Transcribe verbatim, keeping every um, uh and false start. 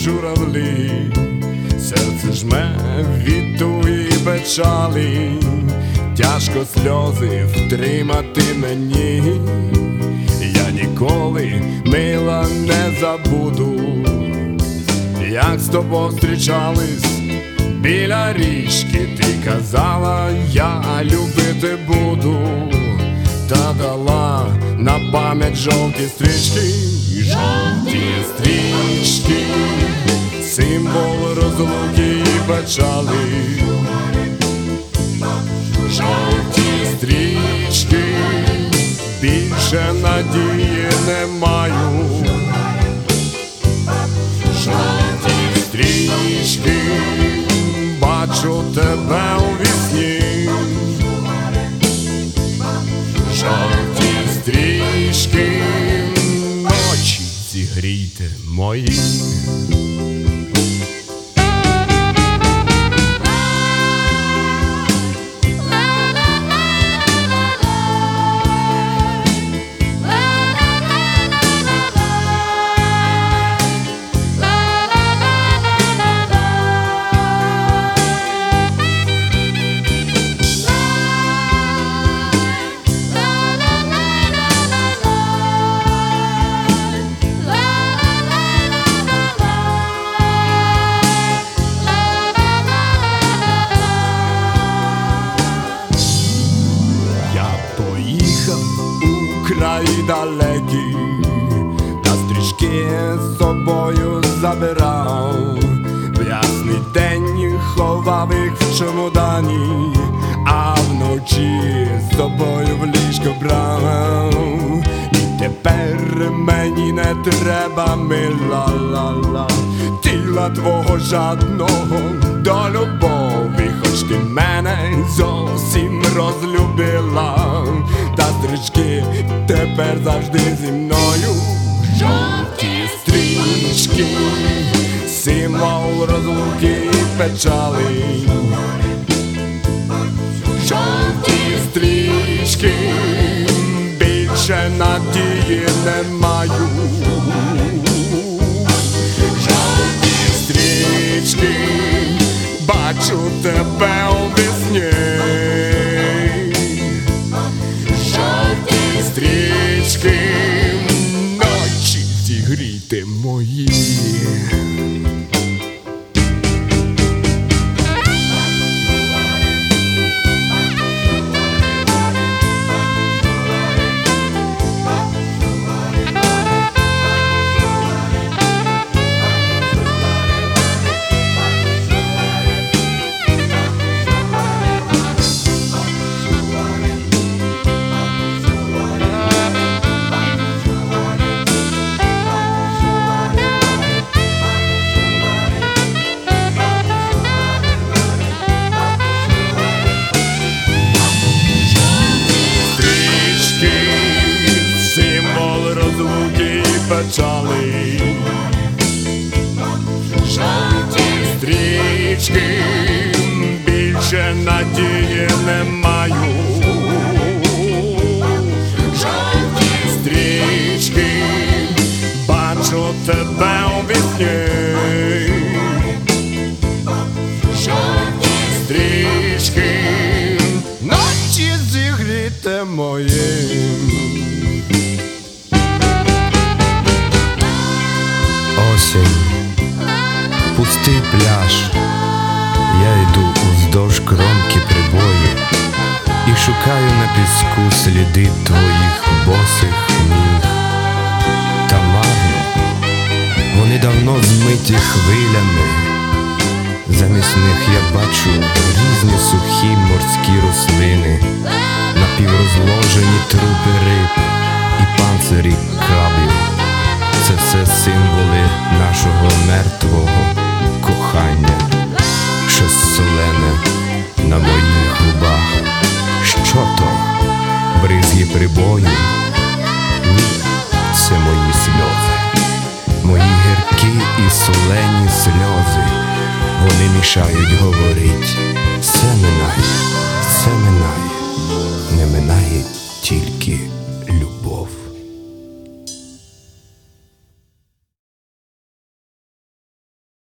журавлі, серце жме від туї печалі, тяжко сльози втримати мені. Я ніколи, мила, не забуду, як з тобою зустрічались біля річки. Ти казала, я любити буду, та дала на пам'ять жовті стрічки. Жовті стрічки, символ розлуки і печалі. Жовті стрічки, більше надії не маю. Жовті стрічки, бачу тебе у вісні. Жовті стрічки, ночі зігрійте мої. Краї далекі, та стрічки з собою забирав. В ясний день ховав їх в чемодані, а вночі з собою в ліжко брав. І тепер мені не треба, мила, ла-ла, тіла твого жадного до любові, хоч ти мене зовсім розлюбила. Та стрічки тепер завжди зі мною. Жовті стрічки, символ розлуки і печалі. Жовті стрічки, більше надії не маю. Жовті стрічки, бачу тебе у вісні. Стрічки, ночі зігрійте мої. Печали. Жовті стрічки, більше надії не маю. Жовті стрічки, бачу тебе у вісні. Жовті стрічки, ночі зігрійте мої. Осінь, пустий пляж, я йду уздовж кромки прибою і шукаю на піску сліди твоїх босих ніг. Та марно, вони давно змиті хвилями, замість них я бачу різні сухі морські рослини, напіврозложені трупи риб і панцирі крабів. Це все символи нашого мертвого кохання, що солене на моїх губах. Що то? Бризги прибою? Ні, це мої сльози, мої гіркі і солені сльози. Вони мішають говорить, все не